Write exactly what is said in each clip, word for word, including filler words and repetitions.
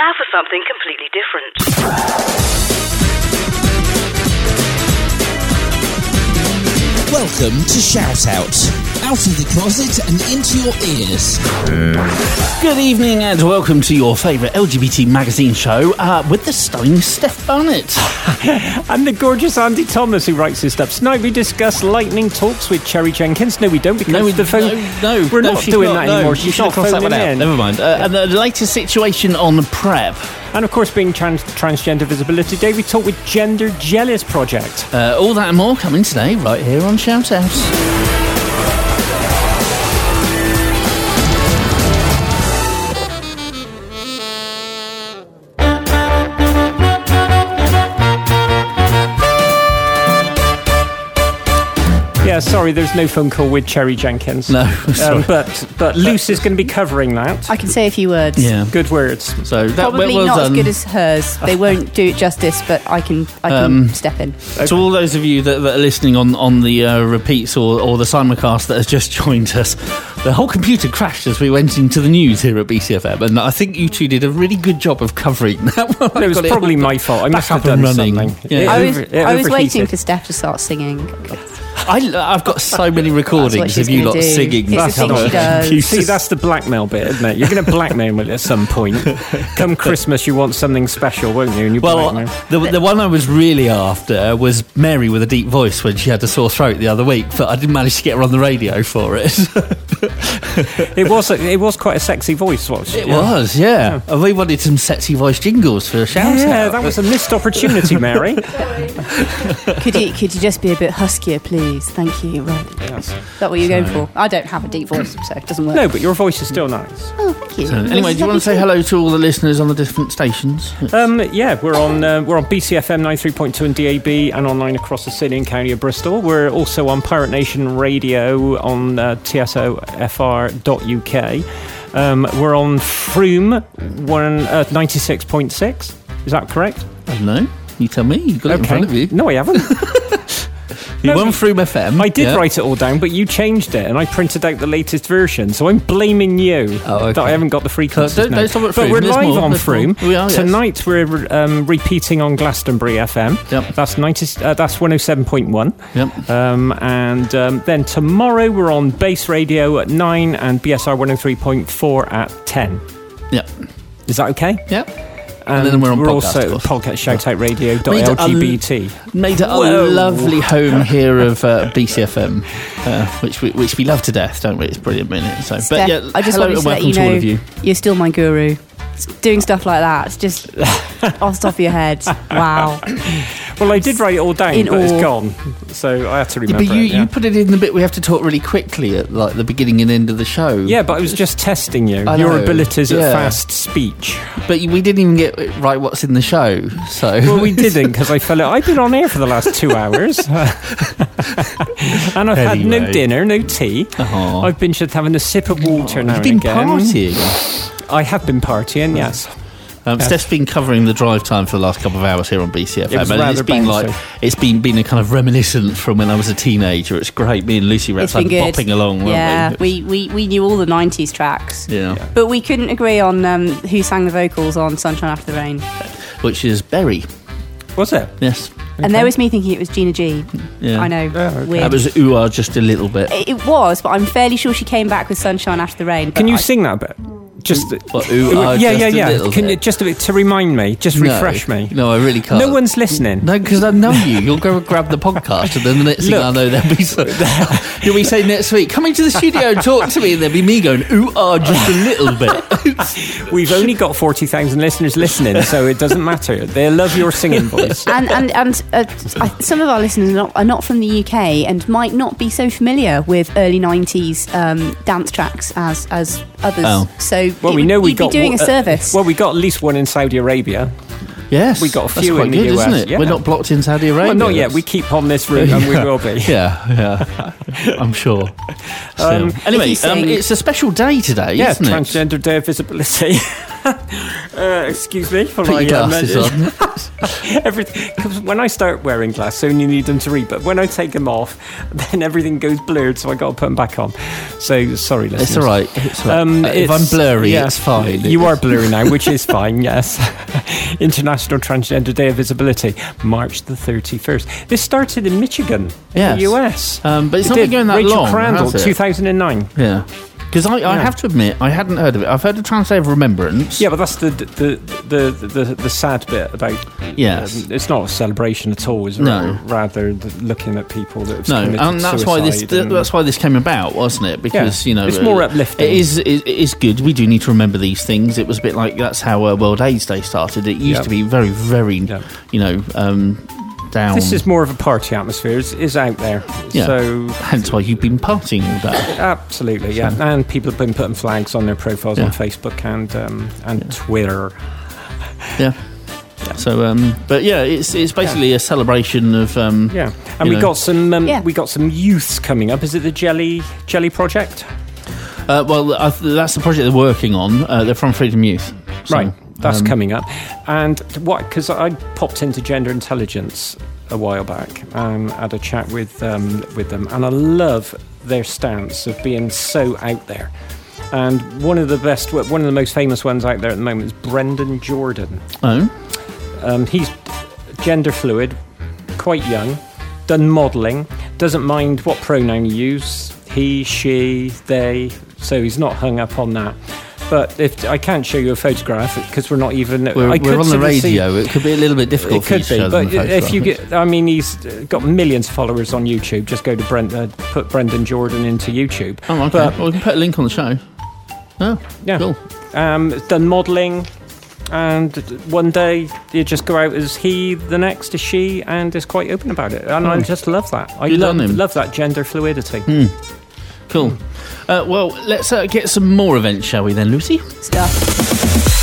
Now for something completely different. Welcome to Shout Out. Out of the closet and into your ears. Good evening and welcome to your favourite L G B T magazine show uh, with the stunning Steph Barnett. And the gorgeous Andy Thomas who writes this stuff. Tonight we discuss lightning talks with Cherry Jenkins. No, we don't because no, we, the phone... No, no we're no, not she's doing not, that no, anymore. You She's should not have crossed that one phoning out. in. Never mind. Uh, Yeah. And the latest situation on PrEP. And of course, being trans- Transgender Visibility Day, we talk with Gender Jealous Project. Uh, all that and more coming today right here on Shout Out. Yeah, sorry, there's no phone call with Cherry Jenkins. No, um, but but Luce is going to be covering that. I can say a few words. Yeah. Good words. So that, Probably well not done. as good as hers. They won't do it justice, but I can I can Um, step in. To all those of you that, that are listening on, on the uh, repeats or, or the simulcast that has just joined us, the whole computer crashed as we went into the news here at B C F M, and I think you two did a really good job of covering that one. No, it was Got probably all my fault. I back must have up and done running. something. Yeah. It I was over- it I was waiting overheated. for Steph to start singing. I, I've got so many recordings she's of you gonna lot do. singing. It's That's the thing not- she does. You See, just- that's the blackmail bit, isn't it? You're going to blackmail me at some point. Come Christmas, you want something special, won't you? And you Well, blackmail. the, the one I was really after was Mary with a deep voice when she had a sore throat the other week, but I didn't manage to get her on the radio for it. It was a, it was quite a sexy voice, was It was, yeah. And we wanted some sexy voice jingles for a shout Yeah, out. that was a missed opportunity, Mary. Could you could you just be a bit huskier, please? Thank you. Right. Yes. Is that what you're going for? I don't have a deep voice, so it doesn't work. No, but your voice is still nice. Oh, thank you. So, anyway, do you want to say hello to all the listeners on the different stations? Um, yeah, we're on uh, we're on B C F M ninety-three point two and D A B and online across the city and county of Bristol. We're also on Pirate Nation Radio on uh, T S O F R dot U K. Um, we're on Froome one uh, ninety-six point six. Is that correct? I don't know. You tell me. You've got it in front of you. No, I haven't. You No, won through F M. I did yeah. write it all down, but you changed it, and I printed out the latest version. So I'm blaming you Oh, okay. that I haven't got the frequencies So don't- now. don't stop at But Froome. we're There's live more. on There's more. Froome. We are, yes. Tonight we're um, repeating on Glastonbury F M. Yep. That's ninety. Uh, that's one oh seven point one. Yep. Um, and um, then tomorrow we're on Base Radio at nine and B S R one oh three point four at ten. Yep. Is that okay? Yep. And, then we're on podcast, also of course. podcast shoutout radio dot Made L a- G B T. Made it a Whoa. lovely home here of uh, B C F M, uh, which we which we love to death, don't we? It's brilliant, minute. So, Steph, but yeah, I just hello wanted and to let welcome you to know all of you. you're still my guru. Doing stuff like that, it's just off the top of your head. Wow. Well, I did write it all down, In but it's awe. gone. So I had to Yeah, remember but you, it. Yeah. you put it in the bit we have to talk really quickly at like the beginning and end of the show. Yeah, but I was just testing you. I Your know, abilities yeah. at fast speech. But we didn't even get right what's in the show. So Well, we didn't because I fell out. I've been on air for the last two hours. And I've had no Anyway. dinner, no tea. Aw. I've been just having a sip of water now You've been and again. partying. I have been partying, yes. Um, Yes. Steph's been covering the drive time for the last couple of hours here on B C F M, It was and rather it's been bouncy. like it's been been a kind of reminiscent from when I was a teenager. It's great. Me and Lucy were It's outside been good. bopping along, weren't Yeah, we? we, we, we knew all the nineties tracks. Yeah. But we couldn't agree on um, who sang the vocals on Sunshine After the Rain. Which is Berry. Was it? Yes. And there was me thinking it was Gina G. Yeah. I know. Oh, okay. Weird. That was ooh ah just a little bit. It it was, but I'm fairly sure she came back with Sunshine After the Rain. Can but you I- sing that bit? Just What, ooh, ah, yeah, just yeah, a yeah. little Can bit? you just a bit to remind me? Just No. refresh me. No, I really can't. No one's listening. No, because I know you. You'll go and grab the podcast, and then the next thing Look. I know, there'll be so, you'll be saying next week, coming to the studio and talk to me, and there'll be me going, ooh, ah, just a little bit. We've only got forty thousand listeners listening, so it doesn't matter. They love your singing voice. and and and uh, I, some of our listeners are not, are not from the U K and might not be so familiar with early nineties um, dance tracks as as others. Oh. So Well, it we would- know we you'd got be doing a uh, service. Well, we got at least one in Saudi Arabia. Yes, We got a that's few quite in the good, U S, isn't it? yeah. We're not blocked in Saudi Arabia. Well, not yet. That's- We keep on this route, and we will be. Yeah, yeah, I'm sure. So, Um, anyway, if you um, sing- it's a special day today, Yeah, isn't it? Transgender Day of Visibility. uh, excuse me for Put my your glasses um, on. everything. Because when I start wearing glasses, I only need them to read. But when I take them off, then everything goes blurred. So I got to put them back on. So sorry, listeners. It's all right. It's all right. Um, Uh, if I'm it's- blurry, yeah, it's fine. You are blurry now, which is fine, yes. International Transgender Day of Visibility, March the thirty-first. This started in Michigan, Yes. in the U S. Um, but it's It not did. been going that Rachel long, Crandall, has it? two thousand nine. Yeah. Because I, I Yeah. have to admit, I hadn't heard of it. I've heard of Trans Day of Remembrance. Yeah, but that's the the the the, the, the sad bit about. Yes. Um, it's not a celebration at all, is it? No. Rather the, looking at people that have No, committed and that's why this suicide and- that's why this came about, wasn't it? Because Yeah, you know it's more uh, uplifting. It is it, it is good. We do need to remember these things. It was a bit like that's how uh, World AIDS Day started. It used Yeah. to be very very Yeah. you know um, down. This is more of a party atmosphere. It's, it's out there. Yeah. So Hence why you've been partying all day. absolutely, yeah. And people have been putting flags on their profiles Yeah. on Facebook and um, and Twitter. Yeah. So, um, but yeah, it's it's basically a celebration of um, Yeah, and you we know. got some um, Yeah. we got some youths coming up. Is it the Jelly Jelly Project? Uh, well, I th- that's the project they're working on. Uh, they're from Freedom Youth. So, Right, that's um, coming up. And what? Because I popped into Gender Intelligence a while back and had a chat with um, with them, and I love their stance of being so out there. And one of the best, one of the most famous ones out there at the moment is Brendan Jordan. Oh, Um, he's gender fluid, quite young, done modelling, doesn't mind what pronoun you use, he, she, they, so he's not hung up on that. But if I can't show you a photograph because we're not even. we're, I we're could on the sort of see- radio. It could be a little bit difficult It for you could to be, show them but the if you photograph. get, I mean, he's got millions of followers on YouTube. Just go to Brent, uh, put Brendan Jordan into YouTube. Oh, okay. But Well, we can put a link on the show. Oh, yeah, cool. um, done modelling, and one day you just go out as he, the next is she, and is quite open about it. And I Oh. just love that. I Good love, on him. love that gender fluidity. Hmm. Cool. Uh, well, let's uh, get some more events, shall we then, Lucy? Stuff.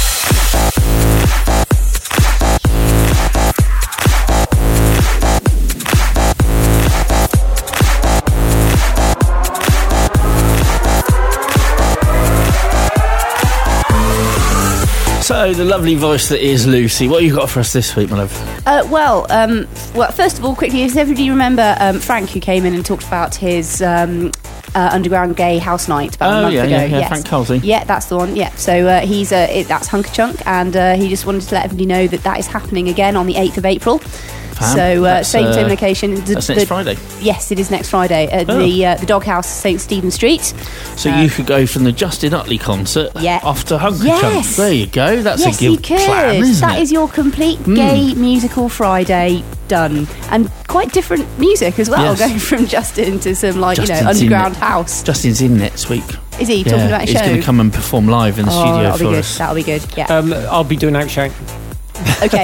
So, the lovely voice that is Lucy. What have you got for us this week, my love? Uh, well, um, well, first of all, quickly, does everybody remember um, Frank, who came in and talked about his um, uh, underground gay house night about a Oh, month yeah, ago? yeah, yeah, Yes. Frank Halsey. Yeah, that's the one. Yeah, so uh, he's uh, it, that's Hunker Chunk, and uh, he just wanted to let everybody know that that is happening again on the eighth of April. Fab. So uh, That's, same uh, same location. The- That's next the- Friday. Yes, it is next Friday at Oh. the uh, the Doghouse, St Stephen Street. So you could go from the Justin Utley concert Yeah. off to Hunker Yes. Chunk. There you go. That's yes, a you good could. plan, isn't That it? is your complete Mm. gay musical Friday done, and quite different music as well. Yes. Going from Justin to some like you know Justin's in underground it. house. Justin's in next week. Is he talking about a he's show? going to come and perform live in the oh, studio that'll be for good. us. That'll be good. Yeah. Um, I'll be doing Outshout. Okay.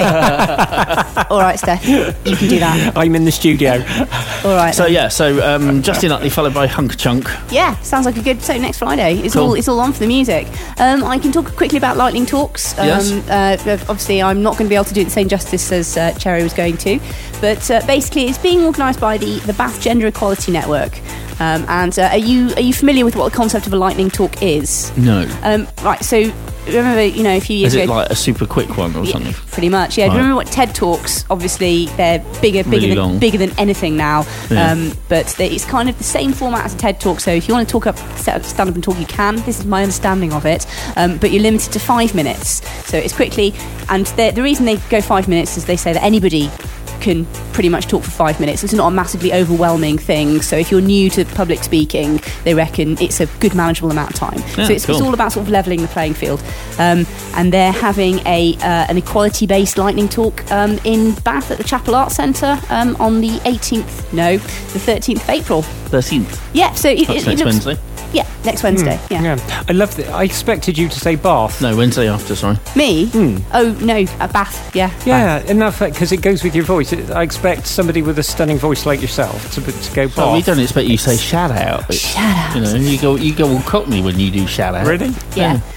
All right, Steph. You can do that. I'm in the studio. All right. So yeah, so um, Justin Utley followed by Hunker Chunk. Yeah, sounds like a good. So next Friday, it's Cool. all it's all on for the music. Um, I can talk quickly about Lightning Talks. Um, Yes. uh, obviously, I'm not going to be able to do it the same justice as uh, Cherry was going to, but uh, basically, it's being organised by the the Bath Gender Equality Network. Um, and uh, are you are you familiar with what the concept of a Lightning Talk is? No. Um, right. So remember, you know, a few years Is it ago. like a super quick one or Yeah, something? pretty much, yeah. Do you Right. remember what TED Talks? Obviously, they're bigger, bigger Really than long. bigger than anything now. Yeah. Um, but they, it's kind of the same format as a TED Talk. So if you want to talk up, set up, stand up and talk, you can. This is my understanding of it. Um, but you're limited to five minutes. So it's quickly, and the the reason they go five minutes is they say that anybody can pretty much talk for five minutes. It's not a massively overwhelming thing. So if you're new to public speaking, they reckon it's a good manageable amount of time. Yeah, so it's, cool. it's all about sort of levelling the playing field. Um, and they're having a uh, an equality-based lightning talk um, in Bath at the Chapel Arts Centre um, on the eighteenth, no, the thirteenth of April. thirteenth. Yeah, so it, That's it, next it looks, Wednesday. Yeah, next Wednesday. Yeah. Yeah, I love that. I expected you to say Bath. No, Wednesday after, sorry. Me? Oh no, at Bath. Yeah. Yeah, enough because it goes with your voice. It, I expect somebody with a stunning voice like yourself to, to go Bath. Well, we don't expect you to say shout out. But, Shout out. You know, you go you go all cockney when you do shout out. Really? Yeah.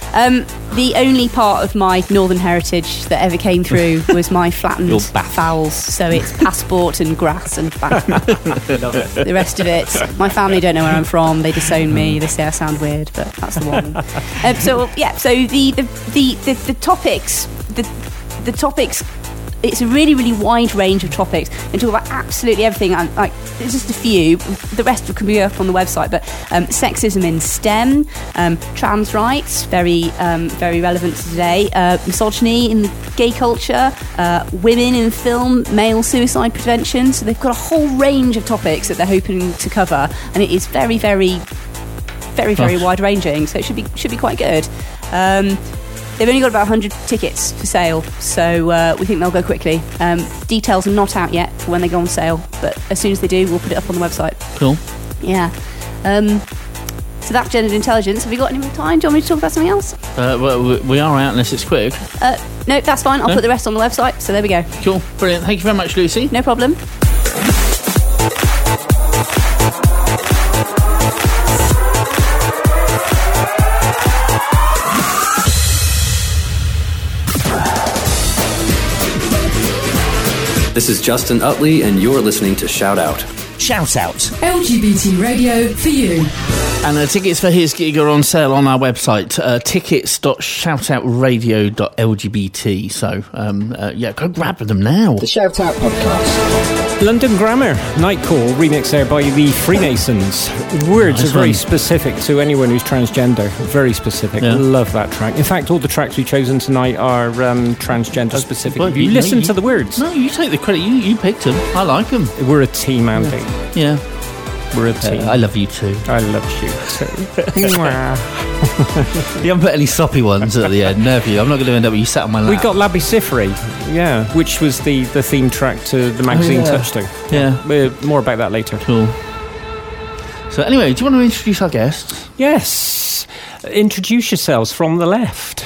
Um, the only part of my northern heritage that ever came through was my flattened Your bath. vowels. So it's passport and grass and bath. The rest of it, my family don't know where I'm from. They disown me. They say I sound weird, but that's the one. um, so yeah, so the the, the, the, the topics, the the topics. It's a really, really wide range of topics. And talk about absolutely everything. And like, there's just a few. The rest can be up on the website. But um, sexism in STEM, um, trans rights, very, um, very relevant to today. Uh, misogyny in the gay culture, uh, women in film, male suicide prevention. So they've got a whole range of topics that they're hoping to cover, and it is very, very, very, very Gosh. wide ranging. So it should be should be quite good. Um, They've only got about one hundred tickets for sale, so uh, we think they'll go quickly. Um, details are not out yet for when they go on sale, but as soon as they do, we'll put it up on the website. Cool. Yeah. Um, so that's gendered intelligence. Have you got any more time? Do you want me to talk about something else? Uh, well, we- we are out unless it's quick. Uh, no, that's fine. I'll No? put the rest on the website, so there we go. Cool. Brilliant. Thank you very much, Lucy. No problem. This is Justin Utley, and you're listening to Shout Out. Shout out. L G B T radio for you. And uh, tickets for his gig are on sale on our website, uh, tickets dot shout out radio dot l g b t. So, um, uh, yeah, go grab them now. The Shout Out Podcast. London Grammar, Night Call, remixed there by the Freemasons. Words Nice are very one. specific to anyone who's transgender. Very specific. Yeah. Love that track. In fact, all the tracks we've chosen tonight are um, transgender specific. Well, If you you- listen no, to the words. No, you take the credit. You you picked them. I like them. We're a team, Andy. Yeah. We're a Uh, team. I love you too. I love you too. Mwah. You haven't put any soppy ones at the end, have you? I'm not going to end up with you sat on my lap. We got Labby Sifri, yeah, which was the, the theme track to the magazine Oh, yeah. Touchstone. Yeah. We're, more about that later. Cool. So anyway, do you want to introduce our guests? Yes. Introduce yourselves from the left.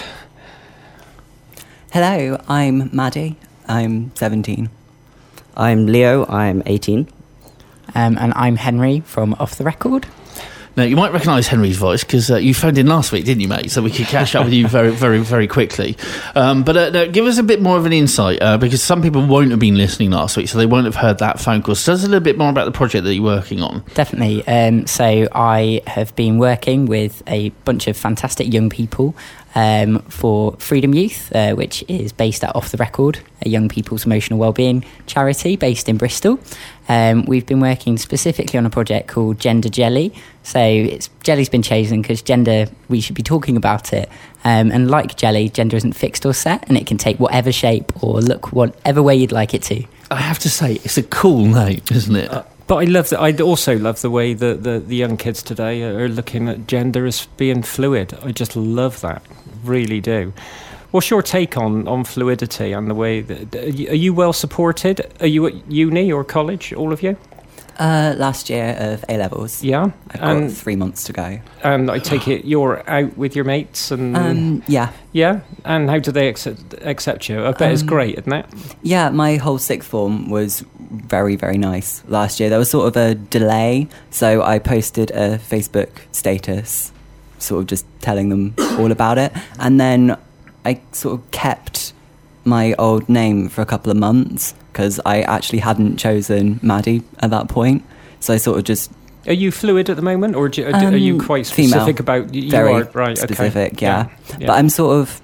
Hello, I'm Maddie. I'm seventeen. I'm Leo, I'm eighteen. Um, and I'm Henry from Off the Record. Now, you might recognise Henry's voice because uh, you phoned in last week, didn't you, mate? So we could catch up with you very, very, very quickly. Um, but uh, no, give us a bit more of an insight uh, because some people won't have been listening last week, so they won't have heard that phone call. So tell us a little bit more about the project that you're working on. Definitely. Um, so I have been working with a bunch of fantastic young people um, for Freedom Youth, uh, which is based at Off the Record, a young people's emotional wellbeing charity based in Bristol. Um, we've been working specifically on a project called Gender Jelly. So it's, jelly's been chosen because gender, we should be talking about it. Um, and like jelly, gender isn't fixed or set, and it can take whatever shape or look whatever way you'd like it to. I have to say, it's a cool name, isn't it? Uh, but I love that. I also love the way that the, the young kids today are looking at gender as being fluid. I just love that, really do. What's your take on, on fluidity and the way that... Are you, are you well supported? Are you at uni or college, all of you? Uh, last year of A-levels. Yeah? I've got And, three months to go. and I take it you're out with your mates and... Um, yeah. yeah? And how do they accept, accept you? I bet it's Um, great, isn't it? Yeah, my whole sixth form was very, very nice last year. There was sort of a delay, so I posted a Facebook status sort of just telling them all about it. And then I sort of kept my old name for a couple of months because I actually hadn't chosen Maddie at that point. So I sort of just... Are you fluid at the moment, or do, Um, are you quite female. specific about... You Very are, right, specific, okay. yeah. yeah. But I'm sort of...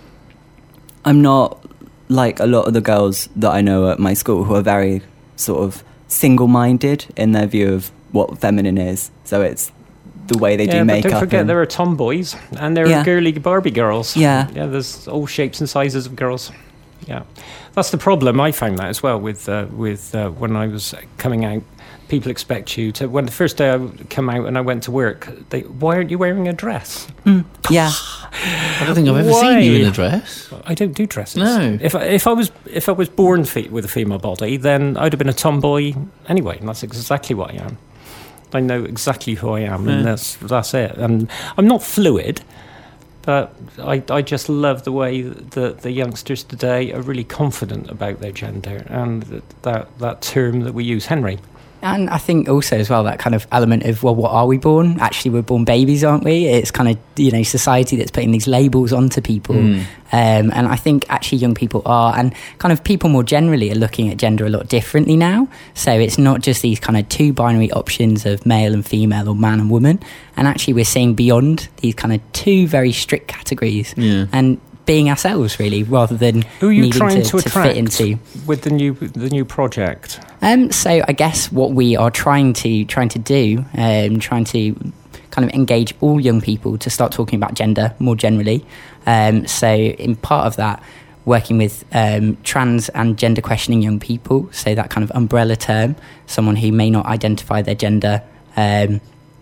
I'm not like a lot of the girls that I know at my school who are very sort of single-minded in their view of what feminine is. So it's the way they yeah, do but makeup. don't forget and- there are tomboys and there Yeah. are girly Barbie girls. Yeah. Yeah, there's all shapes and sizes of girls. Yeah. That's the problem. I found that as well with uh, with uh, when I was coming out. People expect you to... When the first day I come out and I went to work, they, why aren't you wearing a dress? Mm, yeah. I don't think I've ever Why? seen you in a dress. I don't do dresses. No. If I, if I was if I was born fe- with a female body, then I'd have been a tomboy anyway, and that's exactly what I am. I know exactly who I am, and Yeah. that's that's it. And I'm not fluid, but I I just love the way that the youngsters today are really confident about their gender and that that term that we use, Henry. And I think also as well that kind of element of, well, what are we born? Actually, we're born babies, aren't we? It's kind of, you know, society that's putting these labels onto people. Mm. Um, and I think actually young people are, and kind of people more generally are looking at gender a lot differently now. So it's not just these kind of two binary options of male and female or man and woman. And actually we're seeing beyond these kind of two very strict categories. Yeah. And being ourselves, really, rather than who are you needing trying to, to, to attract fit into with the new the new project. Um, so I guess what we are trying to trying to do, um, trying to kind of engage all young people to start talking about gender more generally. Um, so in part of that, working with um, trans and gender questioning young people, so that kind of umbrella term, someone who may not identify their gender um,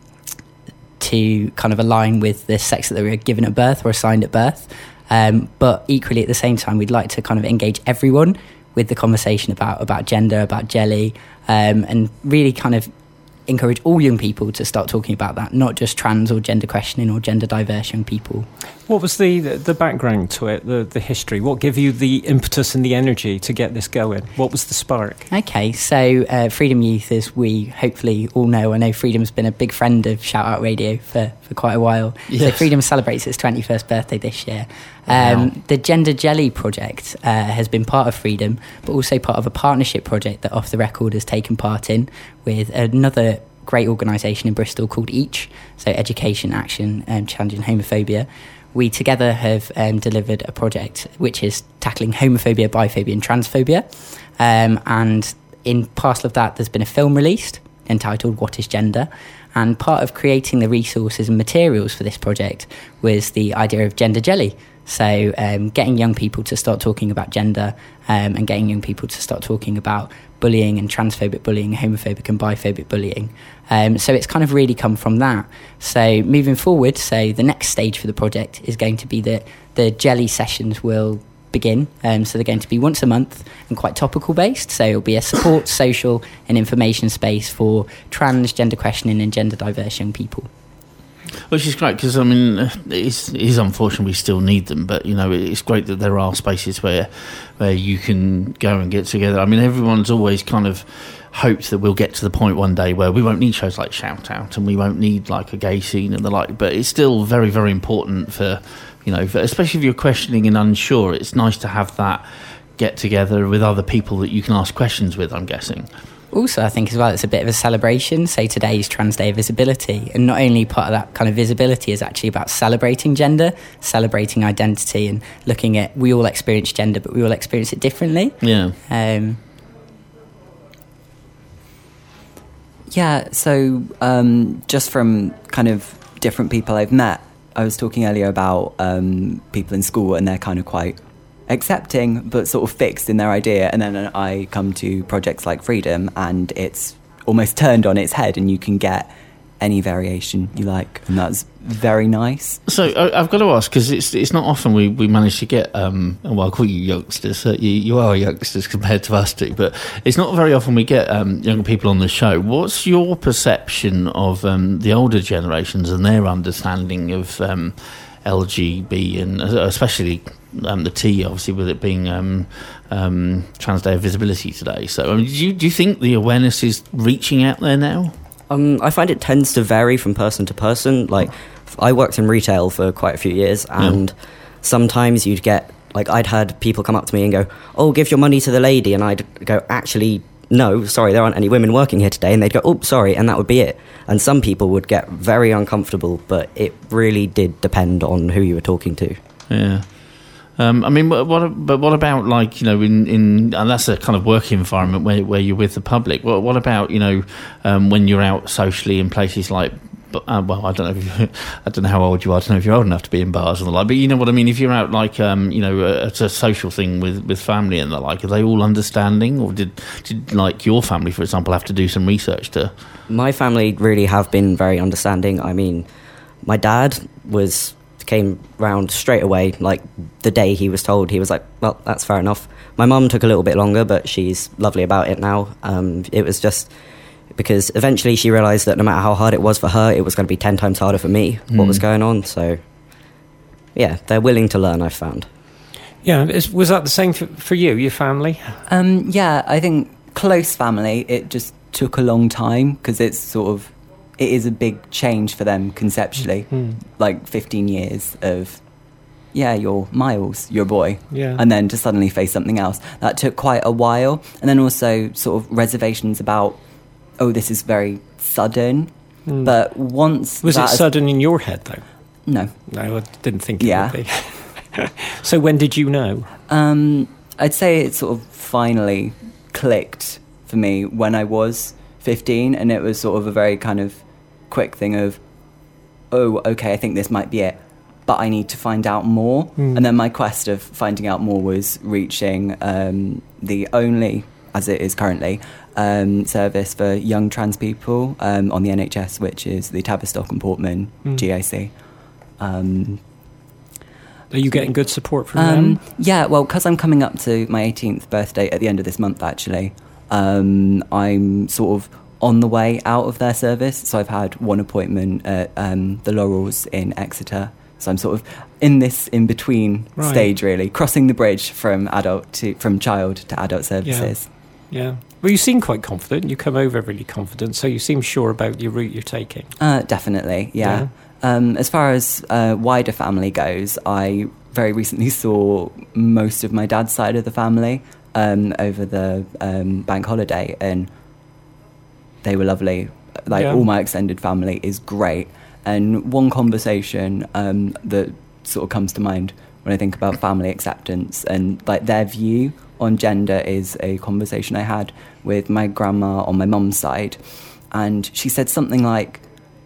to kind of align with the sex that they were given at birth or assigned at birth. Um, but equally at the same time, we'd like to kind of engage everyone with the conversation about, about gender, about jelly, um, and really kind of encourage all young people to start talking about that, not just trans or gender questioning or gender diverse young people. What was the the background to it, the, the history? What gave you the impetus and the energy to get this going? What was the spark? Okay, so uh, Freedom Youth, as we hopefully all know, I know Freedom's been a big friend of Shout Out Radio for, for quite a while. Yes. So Freedom celebrates its twenty-first birthday this year. Um, wow. The Gender Jelly project uh, has been part of Freedom, but also part of a partnership project that Off the Record has taken part in with another great organisation in Bristol called EACH, so Education, Action and Challenging Homophobia. We together have um, delivered a project which is tackling homophobia, biphobia and transphobia. Um, and in parcel of that, there's been a film released entitled What is Gender? And part of creating the resources and materials for this project was the idea of Gender Jelly. So um, getting young people to start talking about gender um, and getting young people to start talking about bullying and transphobic bullying, homophobic and biphobic bullying. Um, so it's kind of really come from that. So moving forward, so the next stage for the project is going to be that the jelly sessions will begin. Um, so they're going to be once a month and quite topical based. So it'll be a support, social and information space for trans, gender questioning and gender diverse young people. Which is great because, I mean, it's, it is unfortunate we still need them, but, you know, it's great that there are spaces where where you can go and get together. I mean, everyone's always kind of hoped that we'll get to the point one day where we won't need shows like Shout Out and we won't need, like, a gay scene and the like, but it's still very, very important for, you know, for, especially if you're questioning and unsure, it's nice to have that get-together with other people that you can ask questions with, I'm guessing. Also, I think as well, it's a bit of a celebration. Say today is Trans Day of Visibility, and not only part of that kind of visibility is actually about celebrating gender, celebrating identity, and looking at we all experience gender, but we all experience it differently. Yeah. Um, yeah. So um, just from kind of different people I've met, I was talking earlier about um, people in school, and they're kind of quite accepting but sort of fixed in their idea, and then I come to projects like Freedom and it's almost turned on its head and you can get any variation you like, and that's very nice. So I, I've got to ask, because it's it's not often we, we manage to get um well, I'll call you youngsters, uh, you, you are youngsters compared to us two, but it's not very often we get um, young people on the show. What's your perception of um, the older generations and their understanding of um, L G B and especially Um, the T, obviously, with it being um, um, Trans Day of Visibility today. So, I mean, do you, do you think the awareness is reaching out there now? Um, I find it tends to vary from person to person. Like, I worked in retail for quite a few years, and yeah. sometimes you'd get, like, I'd had people come up to me and go, "Oh, give your money to the lady," and I'd go, "Actually, no, sorry, there aren't any women working here today," and they'd go, "Oh, sorry," and that would be it. And some people would get very uncomfortable, but it really did depend on who you were talking to. Yeah. Um, I mean, what, what? But what about, like, you know, in, in and that's a kind of work environment where where you're with the public. What what about, you know, um, when you're out socially in places like, uh, well, I don't know, if you, I don't know how old you are. I don't know if you're old enough to be in bars and the like. But you know what I mean. If you're out, like, um, you know, uh, it's a social thing with, with family and the like. Are they all understanding, or did did like your family, for example, have to do some research to? My family really have been very understanding. I mean, my dad was. Came round straight away, like the day he was told. He was like, well, that's fair enough. My mum took a little bit longer, but she's lovely about it now. Um, it was just because eventually she realised that no matter how hard it was for her, it was going to be ten times harder for me, mm. what was going on. So, yeah, they're willing to learn, I've found. Yeah, is, was that the same for, for you, your family? Um, yeah, I think close family, it just took a long time because it's sort of it is a big change for them conceptually, Mm. like fifteen years of yeah, you're Miles, you're a boy, Yeah. and then to suddenly face something else. That took quite a while, and then also sort of reservations about oh, this is very sudden. Mm. But once Was it that is- sudden in your head though? No. No, I didn't think it Yeah. would be. So when did you know? Um, I'd say it sort of finally clicked for me when I was fifteen, and it was sort of a very kind of quick thing of, oh, okay, I think this might be it, but I need to find out more. Mm. And then my quest of finding out more was reaching um, the only, as it is currently, um, service for young trans people um, on the N H S, which is the Tavistock and Portman Mm. G A C. Um, Are you getting good support from um, them? Yeah, well, because I'm coming up to my eighteenth birthday at the end of this month, actually, um, I'm sort of on the way out of their service. So I've had one appointment at um, the Laurels in Exeter. So I'm sort of in this in-between Right. stage, really, crossing the bridge from adult to from child to adult services. Yeah. Well, you seem quite confident. You come over really confident, so you seem sure about your route you're taking. Uh, definitely, yeah. Um, as far as uh, wider family goes, I very recently saw most of my dad's side of the family um, over the um, bank holiday, and they were lovely. Like, Yeah. all my extended family is great. And one conversation um, that sort of comes to mind when I think about family acceptance and like their view on gender is a conversation I had with my grandma on my mum's side. And she said something like,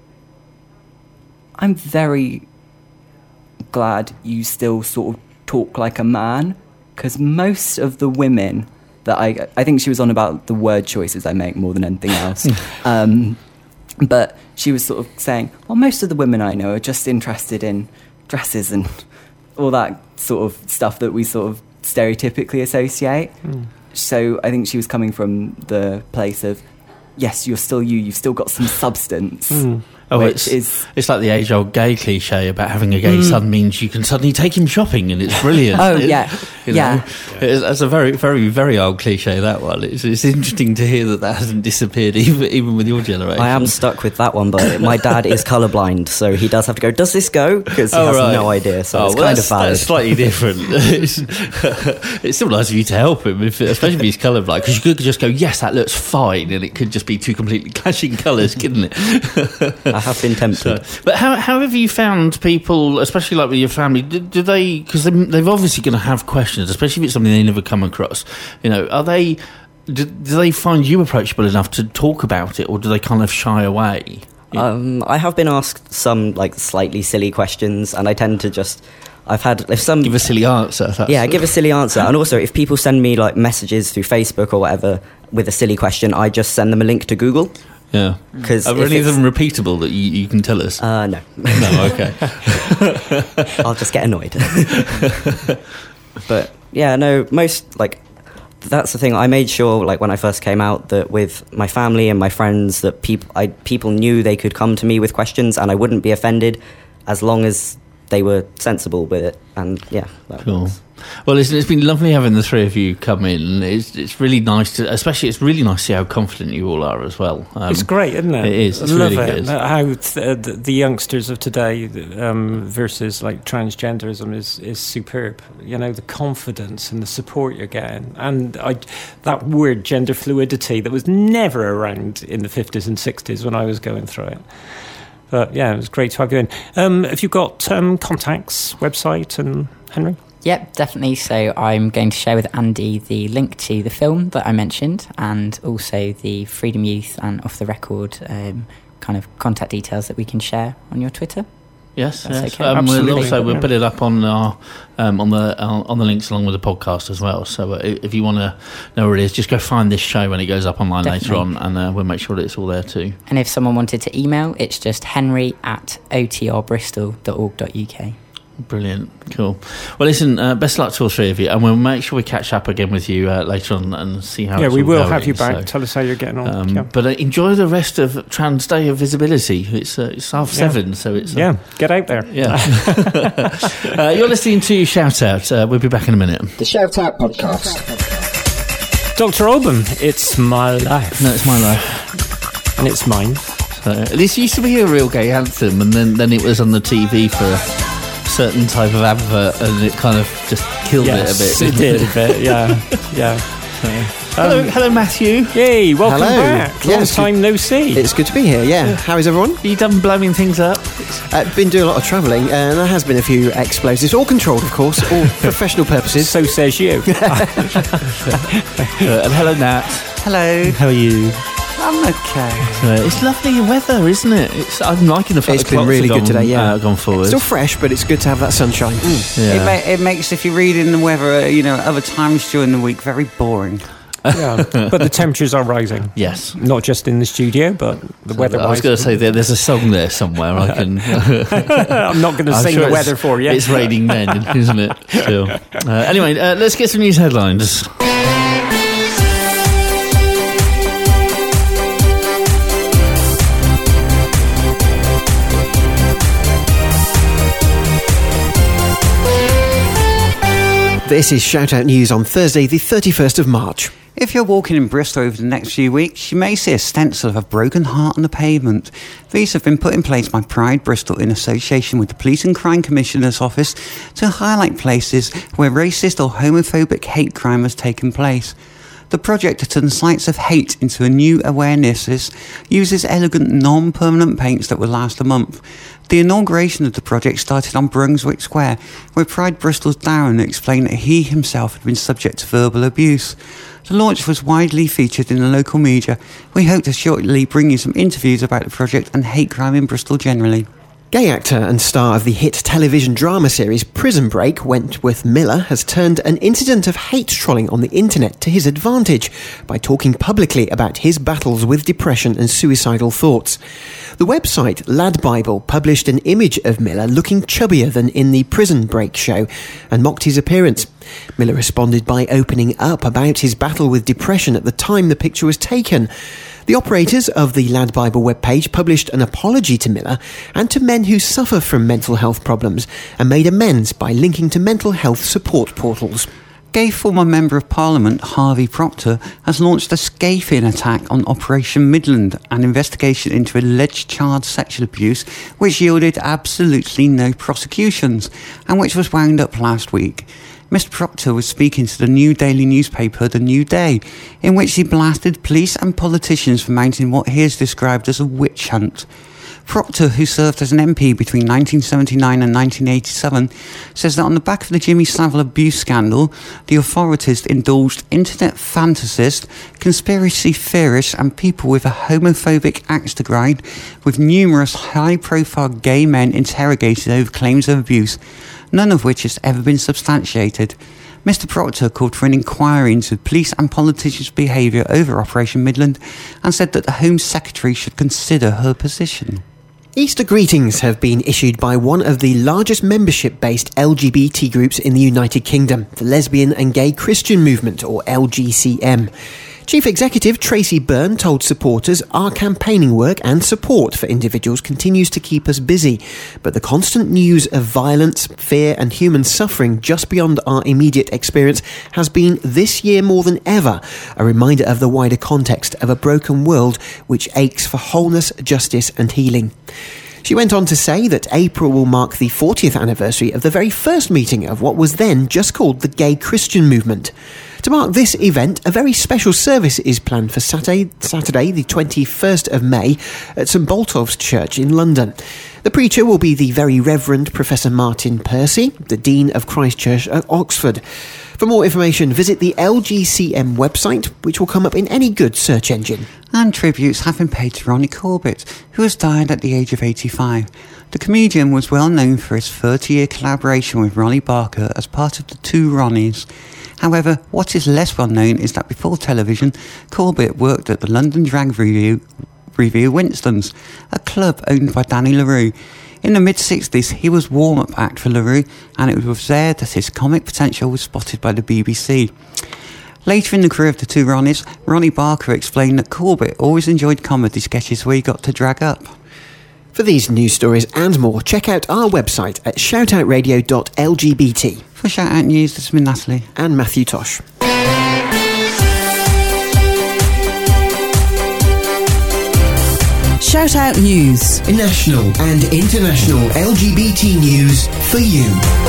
I'm very glad you still sort of talk like a man, because most of the women that I... I think she was on about the word choices I make more than anything else. um, but she was sort of saying, well, most of the women I know are just interested in dresses and all that sort of stuff that we sort of stereotypically associate. Mm. So I think she was coming from the place of, yes, you're still you, you've still got some substance. Mm. Oh, which it's, is it's like the age-old gay cliche about having a gay Mm. son means you can suddenly take him shopping and it's brilliant. Oh, It- yeah. you Yeah. know, it's, that's a very, very, very old cliche, that one. It's, it's interesting to hear that that hasn't disappeared even, even with your generation. I am stuck with that one, but my dad is colourblind, so he does have to go, does this go? Because he Oh, has right. no idea, so Oh, it's well, kind that's, of valid. that's slightly different. it's, it's still nice of you to help him, if, especially if he's colourblind, because you could just go, yes, that looks fine, and it could just be two completely clashing colours, couldn't it? I have been tempted. So, but how, how have you found people, especially like with your family, do, do they, because they, they're obviously going to have questions, especially if it's something they never come across, you know, are they, do, do they find you approachable enough to talk about it, or do they kind of shy away? Um, I have been asked some like slightly silly questions, and I tend to just. I've had if some Give a silly answer. That's yeah, give a silly answer, and also if people send me like messages through Facebook or whatever with a silly question, I just send them a link to Google. Yeah, Because are any of them repeatable that you, you can tell us? Uh, no, no, okay. I'll just get annoyed. But yeah, no, most like. That's the thing. I made sure, like when I first came out, that with my family and my friends, that people, I people knew they could come to me with questions, and I wouldn't be offended, as long as they were sensible with it. And yeah, that Cool. works. Well, listen, it's been lovely having the three of you come in. It's it's really nice to, especially it's really nice to see how confident you all are as well. Um, It's great, isn't it? It is. It's I love really it. good. How th- the, the youngsters of today um, versus like transgenderism is, is superb. You know, the confidence and the support you're getting, and I, that word gender fluidity that was never around in the fifties and sixties when I was going through it. But yeah, it was great to have you in. Um, have you got um, contacts, website, and Henry? Yep, definitely. So I'm going to share with Andy the link to the film that I mentioned, and also the Freedom Youth and Off the Record um, kind of contact details that we can share on your Twitter. Yes, That's yes. okay. Um, we'll Absolutely. also we'll Yeah. put it up on our um, on the uh, on the links along with the podcast as well. So uh, if you want to know where it is, just go find this show when it goes up online later Definitely. on, and uh, we'll make sure that it's all there too. And if someone wanted to email, it's just henry at o t r bristol dot org dot u k. Brilliant, cool. Well, listen, uh, best luck to all three of you, and we'll make sure we catch up again with you uh, later on and see how. yeah, it's we all will going, have you back. so, Tell us how you're getting on. Um, yeah. But uh, enjoy the rest of Trans Day of Visibility. It's uh, it's half Yeah. seven, so it's uh, yeah, get out there. yeah. uh, you're listening to Shout Out. Uh, we'll be back in a minute. The Shout Out Podcast. Doctor Alban, it's my life. No, it's my life. and it's mine. So, this used to be a real gay anthem, and then, then it was on the T V for a certain type of advert, and it kind of just killed Yes, it a bit. it did a bit, yeah. yeah. So, hello, um, hello, Matthew. Yay, welcome Hello. back. Yeah, Long it's time no see. It's good to be here, yeah. How is everyone? You done blowing things up? Uh, been doing a lot of travelling, and there has been a few explosives, all controlled, of course, all professional purposes. So says you. Uh, and hello, Nat. Hello. How are you? I'm okay. Uh, it's lovely weather, isn't it? It's, I'm liking the fact It's the been clocks really have good gone, today, yeah. Uh, gone forward. Still fresh, but it's good to have that sunshine. Yeah. It, ma- it makes, if you read in the weather, uh, you know, other times during the week, very boring. Yeah, but the temperatures are rising. Yes. Not just in the studio, but the weather. I was going to say there, there's a song there somewhere. I can. I'm not going to I'm sing sure the it's- weather for you. It's raining men, isn't it? Still. Uh, anyway, uh, let's get some news headlines. This is Shout Out News on Thursday, the thirty-first of March. If you're walking in Bristol over the next few weeks, you may see a stencil of a broken heart on the pavement. These have been put in place by Pride Bristol in association with the Police and Crime Commissioner's Office to highlight places where racist or homophobic hate crime has taken place. The project turns sites of hate into a new awarenesses, uses elegant non-permanent paints that will last a month. The inauguration of the project started on Brunswick Square, where Pride Bristol's Darren explained that he himself had been subject to verbal abuse. The launch was widely featured in the local media. We hope to shortly bring you some interviews about the project and hate crime in Bristol generally. Gay actor and star of the hit television drama series Prison Break, Wentworth Miller, has turned an incident of hate trolling on the internet to his advantage by talking publicly about his battles with depression and suicidal thoughts. The website Lad Bible published an image of Miller looking chubbier than in the Prison Break show and mocked his appearance. Miller responded by opening up about his battle with depression at the time the picture was taken. The operators of the Lad Bible webpage published an apology to Miller and to men who suffer from mental health problems and made amends by linking to mental health support portals. Gay former Member of Parliament Harvey Proctor has launched a scathing attack on Operation Midland, an investigation into alleged child sexual abuse which yielded absolutely no prosecutions and which was wound up last week. Mister Proctor was speaking to the new daily newspaper The New Day, in which he blasted police and politicians for mounting what he has described as a witch hunt. Proctor, who served as an M P between nineteen seventy-nine and nineteen eighty-seven, says that on the back of the Jimmy Savile abuse scandal, the authorities indulged internet fantasists, conspiracy theorists and people with a homophobic axe to grind, with numerous high-profile gay men interrogated over claims of abuse, none of which has ever been substantiated. Mister Proctor called for an inquiry into police and politicians' behaviour over Operation Midland and said that the Home Secretary should consider her position. Easter greetings have been issued by one of the largest membership-based L G B T groups in the United Kingdom, the Lesbian and Gay Christian Movement, or L G C M. Chief Executive Tracy Byrne told supporters our campaigning work and support for individuals continues to keep us busy, but the constant news of violence, fear and human suffering just beyond our immediate experience has been, this year more than ever, a reminder of the wider context of a broken world which aches for wholeness, justice and healing. She went on to say that April will mark the fortieth anniversary of the very first meeting of what was then just called the Gay Christian Movement. To mark this event, a very special service is planned for Saturday, Saturday the twenty-first of May at St Botolph's Church in London. The preacher will be the Very Reverend Professor Martin Percy, the Dean of Christ Church at Oxford. For more information, visit the L G C M website, which will come up in any good search engine. And tributes have been paid to Ronnie Corbett, who has died at the age of eighty-five. The comedian was well known for his thirty-year collaboration with Ronnie Barker as part of the Two Ronnies. However, what is less well known is that before television, Corbett worked at the London Drag Review, Review Winston's, a club owned by Danny LaRue. In the mid-sixties, he was warm-up act for LaRue, and it was there that his comic potential was spotted by the B B C. Later in the career of the Two Ronnies, Ronnie Barker explained that Corbett always enjoyed comedy sketches where he got to drag up. For these news stories and more, check out our website at shoutoutradio dot L G B T. For Shout Out News, this has been Natalie. And Matthew Tosh. Shout Out News. National and international L G B T news for you.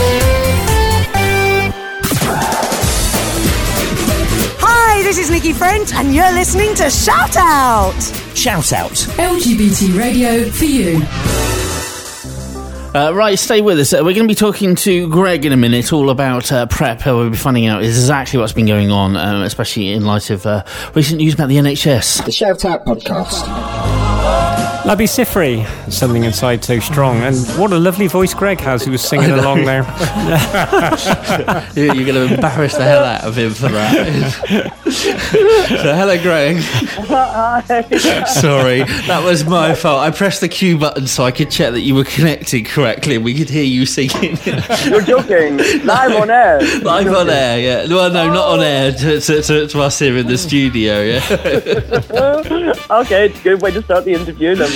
Hi, this is Nikki French, and you're listening to Shout Out. Shout Out. L G B T radio for you. Uh, right, stay with us. Uh, we're going to be talking to Greg in a minute all about uh, PrEP. Uh, we'll be finding out exactly what's been going on, um, especially in light of uh, recent news about the N H S. The Shout Out podcast. Labi Siffrey, Something Inside So Strong. And what a lovely voice Greg has, who was singing along there. You're going to embarrass the hell out of him for that. So, hello, Greg. Hi. Sorry, that was my fault. I pressed the cue button so I could check that you were connected correctly and we could hear you singing. You're joking. Live on air. Live on air, yeah. Well, no, oh. not on air, to, to, to, to us here in the studio, yeah. Okay, good way to start the interview, lovely.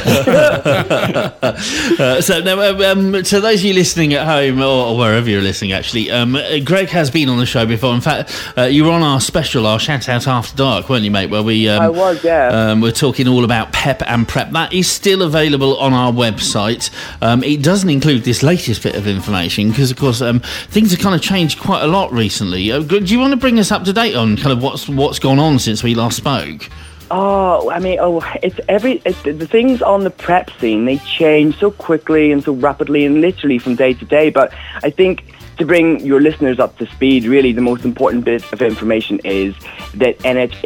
uh, so now, um, to those of you listening at home, or, or wherever you're listening, actually, um, Greg has been on the show before. In fact, uh, you were on our special, our Shout Out After Dark, weren't you, mate? Where we um, I was, yeah. Um, we're talking all about PEP and PrEP. That is still available on our website. Um, it doesn't include this latest bit of information because, of course, um, things have kind of changed quite a lot recently. Uh, do you want to bring us up to date on kind of what's what's gone on since we last spoke? Oh, I mean, oh, it's every it's, the things on the PrEP scene. They change so quickly and so rapidly, and literally from day to day. But I think to bring your listeners up to speed, really, the most important bit of information is that N H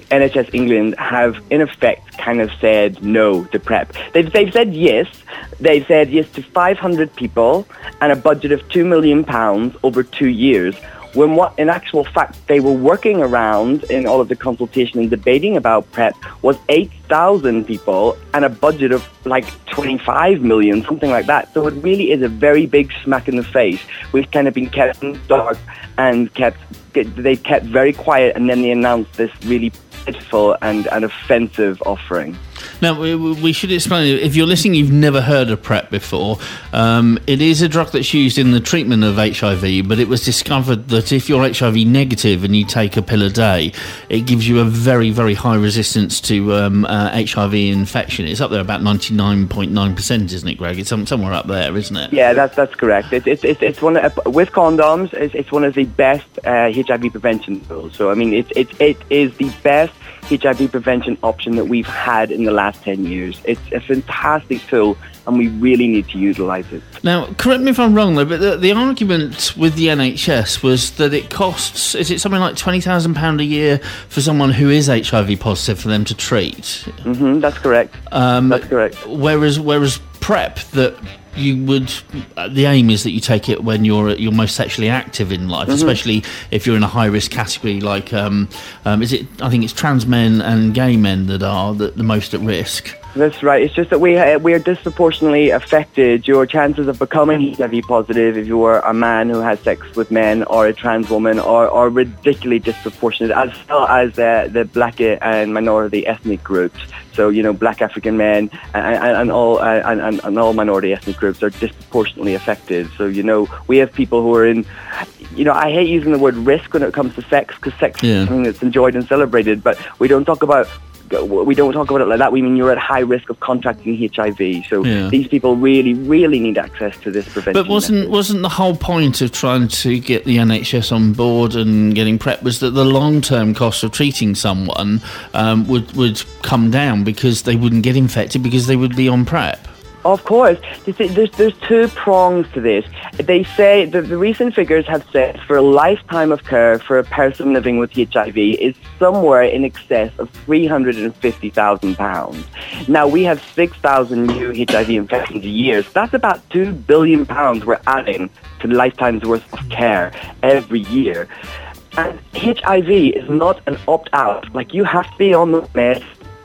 S England have, in effect, kind of said no to PrEP. They've they've said yes. They've said yes to five hundred people and a budget of two million pounds over two years. When what, in actual fact, they were working around in all of the consultation and debating about PrEP was eight thousand people and a budget of like twenty-five million, something like that. So it really is a very big smack in the face. We've kind of been kept in the dark and kept, they kept very quiet, and then they announced this really pitiful and, and offensive offering. Now, we, we should explain, if you're listening, you've never heard of PrEP before. Um, it is a drug that's used in the treatment of H I V, but it was discovered that if you're H I V negative and you take a pill a day, it gives you a very, very high resistance to um, uh, H I V infection. It's up there about ninety-nine point nine percent, isn't it, Greg? It's some, somewhere up there, isn't it? Yeah, that's that's correct. It's it's it's, it's one of, with condoms. It's, it's one of the best uh, H I V prevention tools. So I mean, it's it it is the best H I V prevention option that we've had in the last ten years. It's a fantastic tool, and we really need to utilise it. Now, correct me if I'm wrong, though, but the, the argument with the N H S was that it costs, is it something like twenty thousand pounds a year for someone who is H I V positive for them to treat? Mm-hmm, that's correct. Um, that's correct. Whereas, whereas PrEP, that you would, uh, the aim is that you take it when you're you're most sexually active in life, mm-hmm. especially if you're in a high risk category like, um, um, is it? I think it's trans men and gay men that are the, the most at risk. That's right. It's just that we uh, we are disproportionately affected. Your chances of becoming H I V positive if you are a man who has sex with men or a trans woman are, are ridiculously disproportionate, as well as uh, the black and minority ethnic groups. So, you know, black African men and, and, and all uh, and, and, and all minority ethnic groups are disproportionately affected. So, you know, we have people who are in, you know, I hate using the word risk when it comes to sex, because sex yeah. is something that's enjoyed and celebrated, but we don't talk about we don't talk about it like that. We mean you're at high risk of contracting H I V. So yeah. these people really, really need access to this prevention. But wasn't method. wasn't the whole point of trying to get the N H S on board and getting PrEP was that the long-term cost of treating someone um, would would come down because they wouldn't get infected because they would be on PrEP? Of course. There's, there's two prongs to this. They say that the recent figures have said for a lifetime of care for a person living with H I V is somewhere in excess of three hundred fifty thousand pounds. Now, we have six thousand new H I V infections a year. So that's about two billion pounds we're adding to lifetime's worth of care every year. And H I V is not an opt-out. Like, you have to be on the meds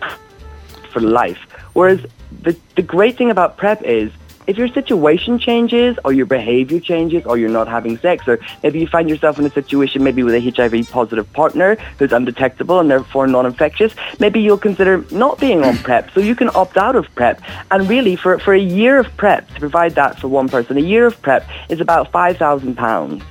for life. Whereas The, the great thing about PrEP is if your situation changes or your behavior changes or you're not having sex, or maybe you find yourself in a situation maybe with a H I V positive partner who's undetectable and therefore non-infectious, maybe you'll consider not being on PrEP. So you can opt out of PrEP. And really, for, for a year of PrEP, to provide that for one person, a year of PrEP is about five thousand pounds.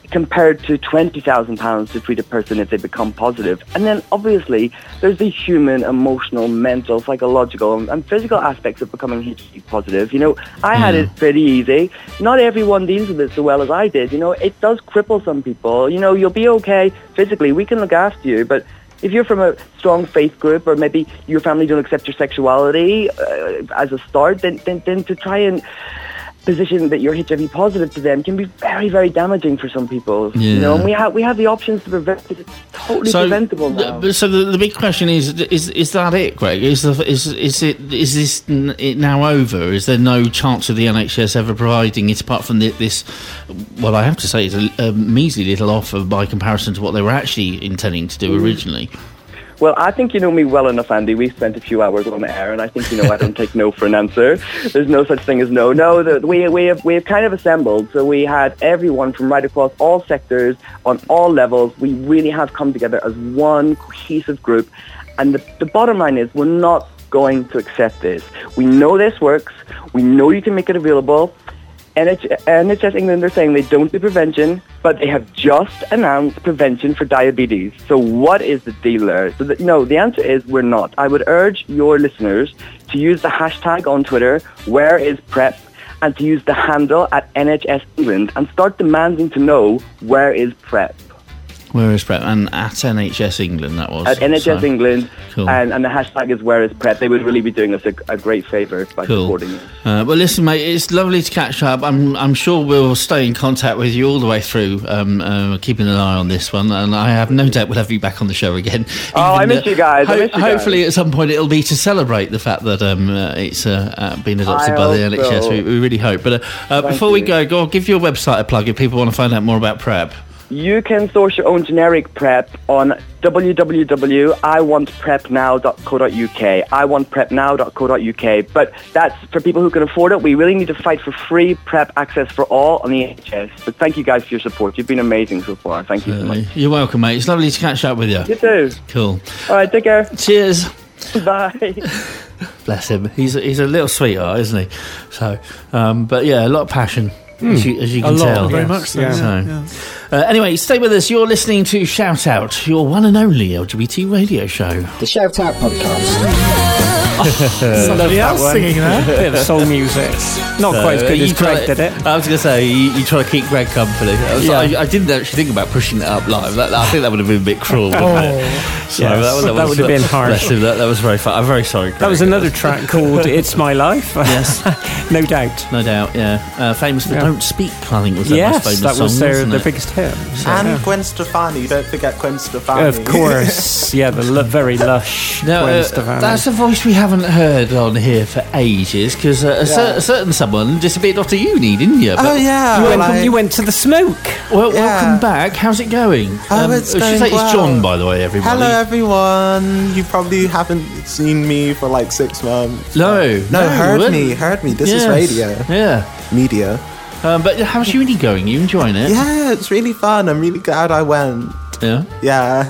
compared to twenty thousand pounds to treat a person if they become positive. And then obviously there's the human, emotional, mental, psychological and, and physical aspects of becoming H I V positive. You know, I had it pretty easy. Not everyone deals with it so well as I did. You know, it does cripple some people. You know, you'll be okay physically. We can look after you, but if you're from a strong faith group, or maybe your family don't accept your sexuality uh, as a start, then, then then to try and position that you're H I V positive to them can be very, very damaging for some people. Yeah. You know, and we have we have the options to prevent it. It's totally So, preventable now. the- so the, the big question is: is is that it, Greg? Is the, is is it is this n- it now over? Is there no chance of the N H S ever providing it apart from the, this? Well, I have to say, it's a, a measly little offer by comparison to what they were actually intending to do Mm. originally. Well, I think you know me well enough, Andy. We spent a few hours on the air, and I think you know I don't take no for an answer. There's no such thing as no. No, the, we we have we have kind of assembled. So we had everyone from right across all sectors, on all levels. We really have come together as one cohesive group. And the, the bottom line is, we're not going to accept this. We know this works. We know you can make it available. N H S England are saying they don't do prevention, but they have just announced prevention for diabetes. So what is the deal there? So that, no, the answer is we're not. I would urge your listeners to use the hashtag on Twitter, where is PrEP, and to use the handle at N H S England and start demanding to know where is PrEP. Where is PrEP? And at N H S England, that was. At N H S So, England, cool. and, and the hashtag is where is PrEP. They would really be doing us a, a great favour by Cool. supporting us. Uh, well, listen, mate, it's lovely to catch up. I'm I'm sure we'll stay in contact with you all the way through, um, uh, keeping an eye on this one, and I have no doubt we'll have you back on the show again. Oh, I miss you guys. I miss you guys. Hopefully, at some point, it'll be to celebrate the fact that um, uh, it's uh, uh, been adopted I by the hope N H S. so. We, we really hope. But uh, uh, Thank before we you. go, go on, give your website a plug if people want to find out more about PrEP. You can source your own generic PrEP on w w w dot i want prep now dot co dot u k. i want prep now dot co dot u k. But that's for people who can afford it. We really need to fight for free PrEP access for all on the N H S. But thank you guys for your support. You've been amazing so far. Thank you so much. You're welcome, mate. It's lovely to catch up with you. You too. Cool. All right, take care. Cheers. Bye. Bless him. He's a, he's a little sweetheart, isn't he? So, um, but yeah, a lot of passion. As you, as you A can lot, tell. very much so, yeah, yeah. Uh, anyway, stay with us. You're listening to Shout Out, your one and only L G B T radio show. The Shout Out Podcast. Somebody else singing there. Bit of soul music. Not quite as good you as try- Greg did it. I was going to say, you, you try to keep Greg company. I, was, Yeah. I, I didn't actually think about pushing it up live. That, I think that would have been a bit cruel, wouldn't it? So Yes, that would have been harsh. bless him, That, that was very fun. I'm very sorry, Greg. That was another track called It's My Life. Yes. No doubt. No doubt, yeah. Uh, famous for Yeah. Don't Speak, I think was their Yes, most famous that was song, their, wasn't their it? biggest hit. And Gwen Stefani, don't forget Gwen Stefani. Of course. Yeah, the lu- very lush No, Gwen uh, Stefani. that's a voice we haven't heard on here for ages because uh, a, cer- a certain someone disappeared off to uni, didn't you? Oh, yeah, You went, like- you went to the smoke. Well, Yeah. welcome back. How's it going? Oh, it's I should going say well. it's John, by the way, everybody. Hello, everyone. You probably haven't seen me for like six months. No, No, no, heard when- me, heard me. This Yes. is radio. Yeah. Media. Um, but how's uni going? You enjoying it? Yeah, it's really fun. I'm really glad I went. Yeah. Yeah.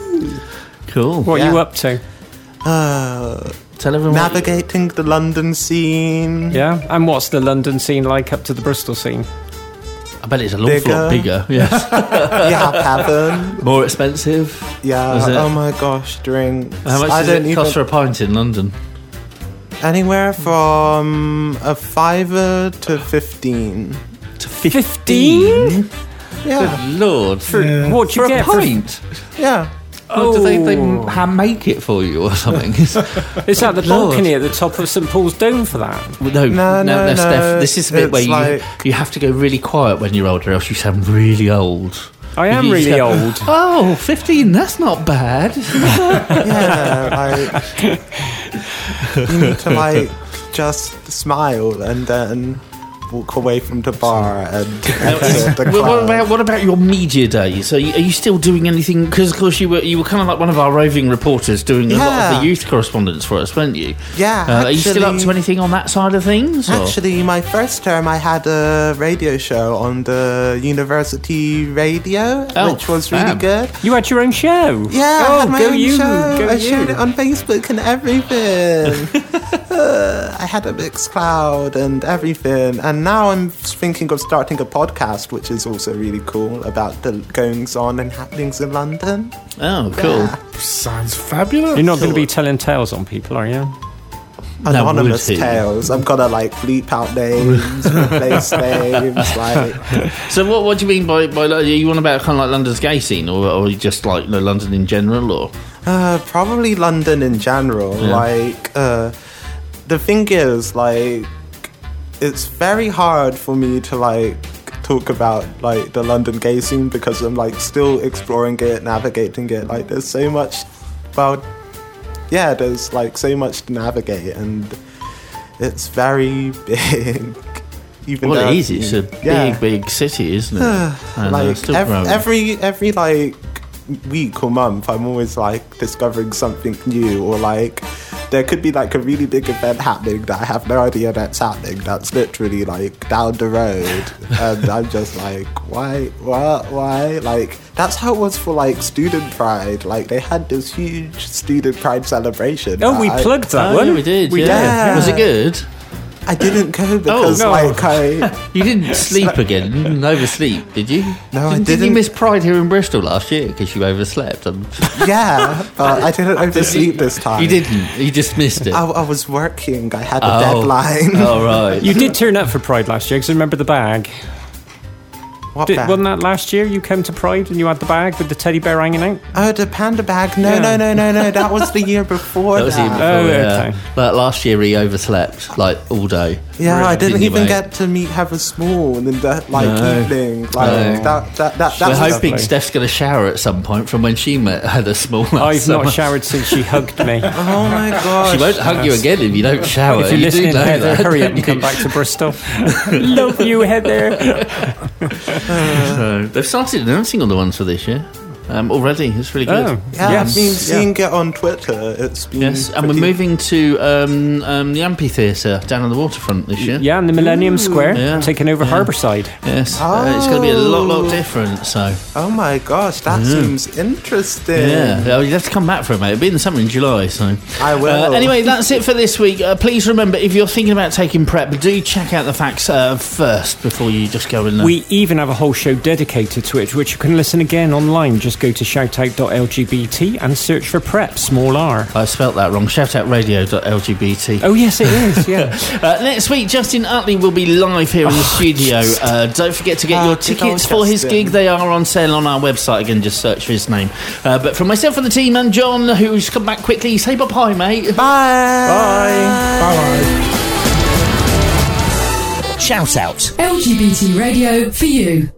Cool. What Yeah. are you up to? Uh, Tell everyone. what you- navigating the London scene. Yeah? And what's the London scene like up to the Bristol scene? I bet it's a lot, lot bigger. Yes. You have Pavon. More expensive. Yeah. Is it? Oh my gosh, drinks. How much I does don't it even cost for a pint in London? anywhere from a fiver to fifteen. To fifteen? Yeah. Good lord. For, Yeah. What do you For a get? pint? Yeah. Oh, do they, they Oh. hand make it for you or something? It's at the Lord. balcony at the top of St Paul's Dome for that. Well, No, No, no, no, Steph. no, This is the bit where it's you like- you have to go really quiet when you're older, else you sound really old. I am You just really go, old. Oh, fifteen, that's not bad. Yeah, like you need to like just smile and then walk away from the bar and exit the Well, what club. about what about your media days? Are you, are you still doing anything? Because of course you were you were kind of like one of our roving reporters, doing a lot of Yeah. the youth correspondence for us, weren't you? Yeah, Uh, are you still up actually- to anything on that side of things? or- Actually, my first term, I had a radio show on the university radio, Oh, which was really fab. good. You had your own show. Yeah, I Oh, had my go own you. show. Go I you. shared it on Facebook and everything. uh, I had a Mixcloud and everything, and now I'm thinking of starting a podcast, which is also really cool, about the goings on and happenings in London. Oh, cool. Yeah. Sounds fabulous. You're not going to be telling tales on people, are you? Anonymous tales. I'm gonna like bleep out names, replace names, like. So what? What do you mean by by? Are you on about kind of like London's gay scene, or or just like, you know, London in general, or? Uh, probably London in general. Yeah. Like, uh, the thing is, like, it's very hard for me to like talk about like the London gay scene because I'm like still exploring it, navigating it. Like, there's so much. Well. Yeah, there's like so much to navigate, and it's very big. Even well, though, it is. It's a yeah. big, big city, isn't it? And, uh, like still ev- growing. every every like week or month, I'm always like discovering something new, or like there could be like a really big event happening that I have no idea that's happening. That's literally like down the road, and I'm just like, why, what, why? Like that's how it was for like Student Pride. Like they had this huge Student Pride celebration. Oh, we I- plugged that Oh, one. yeah, we did. We yeah. did. Was it good? I didn't go because no. like I You didn't sleep again. You didn't oversleep, did you? No, I didn't. Did you didn't. miss Pride here in Bristol last year because you overslept? Um, yeah, but I didn't oversleep this time. You didn't. You just missed it. I, I was working. I had a Oh. deadline. Oh, right. You did turn up for Pride last year, because I remember the bag. What Did, bag? wasn't that last year you came to Pride and you had the bag with the teddy bear hanging out? Oh, the panda bag. No, Yeah. no, no, no, no. That was the year before. That was the year before, Oh, yeah. okay. But last year he overslept like all day. Yeah, I didn't you, even mate? get to meet Heather Small in the like No. evening. Like No. that, that, that. We're That's hoping lovely. Steph's going to shower at some point from when she met Heather Small. last I've summer. not showered since she hugged me. Oh my gosh. She won't hug you again if you don't shower. If you're you do listening, know Heather, that, hurry up don't and come you? back to Bristol. Love you, Heather. So, they've started announcing all the ones for this year um, already. It's really good. Oh, Yeah, yes. I've been seeing it on Twitter. It's been Yes, and we're pretty- moving to um, um, the amphitheatre down on the waterfront this year. Yeah, and the Millennium Square, Yeah. taking over Yeah. Harbourside. Yes, uh, it's going to be a lot, lot Oh. different. So, Oh my gosh, that Yeah. seems interesting. yeah, well, you have to come back for it, mate. It'll be in the summer in July. So, I will. Uh, anyway, that's it for this week. Uh, please remember, if you're thinking about taking prep, do check out the facts uh, first before you just go and. Uh, We even have a whole show dedicated to it, which you can listen again online. Just go to shoutout dot L G B T and search for PrEP, small r. I spelt that wrong. Shoutout radio dot L G B T. Oh, yes, it is, yeah. Uh, next week, Justin Utley will be live here in the studio. Uh, don't forget to get Oh, your good tickets old for his Justin. gig. They are on sale on our website. Again, just search for his name. Uh, but from myself and the team and John, who's come back quickly, say bye-bye, mate. Bye. Bye. Shout out. L G B T radio for you.